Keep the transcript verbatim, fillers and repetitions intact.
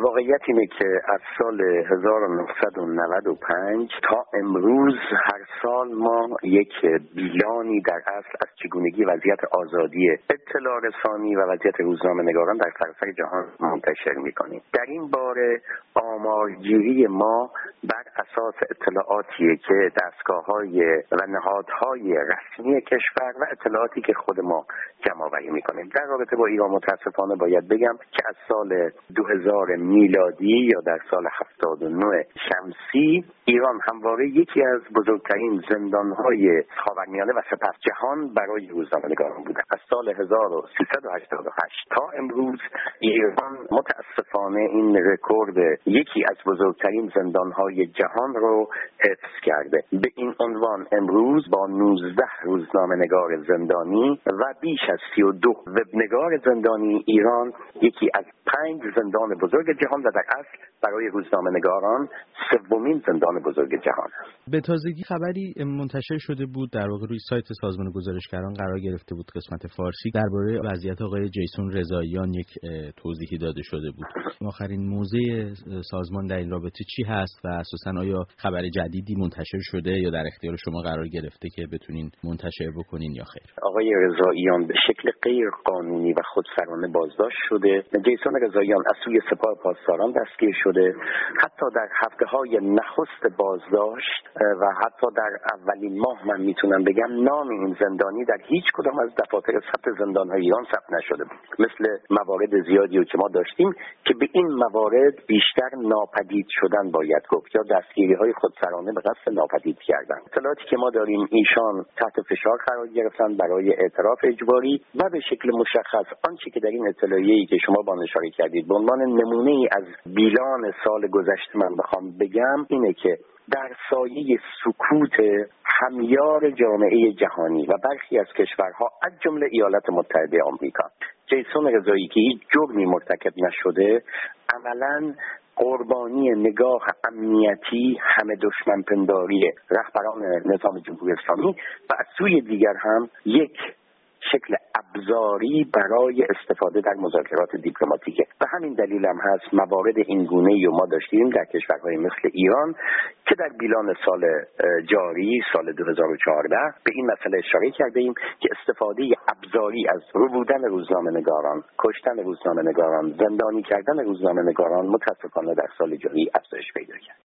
واقعیت اینه که از سال هزار و نهصد و نود و پنج تا امروز هر سال ما یک بیلانی در اصل از چگونگی وضعیت آزادی اطلاع رسانی و وضعیت روزنامه‌نگاران در سراسر جهان منتشر می‌کنیم. در این باره آمارگیری ما بر اساس اطلاعاتیه که دستگاه‌های و نهادهای رسمی کشور و اطلاعاتی که خود ما جمع‌آوری می‌کنیم. در رابطه با ایران متأسفانه باید بگم که از سال دو هزار میلادی یا در سال هفتاد و نه شمسی ایران همواره یکی از بزرگترین زندان‌های خاورمیانه و سپس جهان برای روزنامه‌نگاران بوده. از سال هزار و سیصد و هشتاد و هشت تا امروز ایران متأسفانه این رکورد یکی از بزرگترین زندان‌های جهان رو حفظ کرده. به این عنوان امروز با نوزده روزنامه‌نگار زندانی و بیش از سی و دو وبنگار زندانی ایران یکی از پنج زندان بزرگ جهان و در اصل برای روزنامه‌نگاران سومین زندان بزرگ جهان است. به تازگی خبری منتشر شده بود، در واقع روی سایت سازمان گزارشگران قرار گرفته بود، قسمت فارسی، درباره وضعیت آقای جیسون رضاییان یک توضیحی داده شده بود. آخرین موضع سازمان در این رابطه چی هست و اساساً آیا خبر جدیدی منتشر شده یا در اختیار شما قرار گرفته که بتونین منتشر بکنین یا خیر؟ آقای رضاییان به شکل غیر قانونی و خودسرانه بازداشت شده. جیسون رضاییان از سوی سپاه پاسداران دستگیر شده. حتی در هفته‌های نخست بازداشت و حتی در اولین ماه من میتونم بگم نام این زندانی در هیچ کدام از دفاتر ثبت زندان‌های ایران ثبت نشده بود. مثل موارد زیادی رو که ما داشتیم که به این موارد بیشتر ناپدید شدن باید گفت یا دستگیری‌های خودسرانه به قصد ناپدید کردن. اطلاعاتی که ما داریم ایشان تحت فشار قرار گرفتن برای اعتراف اجباری و به شکل مشخص آنچه که در این اطلاعیه‌ای که شما با اشاره کردید به عنوان نمونه‌ای از بیلان سال گذشته من بخوام بگم اینه که در سایه سکوت همیار جامعه جهانی و برخی از کشورها از جمله ایالات متحده آمریکا جیسون رضایی که هیچ جرمی مرتکب نشده عملاً قربانی نگاه امنیتی همه دشمن پنداری رهبران نظام جمهوری اسلامی و از سوی دیگر هم یک شکل ابزاری برای استفاده در مذاکرات دیپلماتیکه. و همین دلیل هم هست موارد این گونه‌ای ما داشتیم در کشورهای مثل ایران که در بیلان سال جاری سال دو هزار و چهارده به این مسئله اشاره کرده ایم که استفاده ابزاری از ربودن روزنامه‌نگاران، کشتن روزنامه‌نگاران، زندانی کردن روزنامه‌نگاران متأسفانه در سال جاری افزایش پیدا کرد.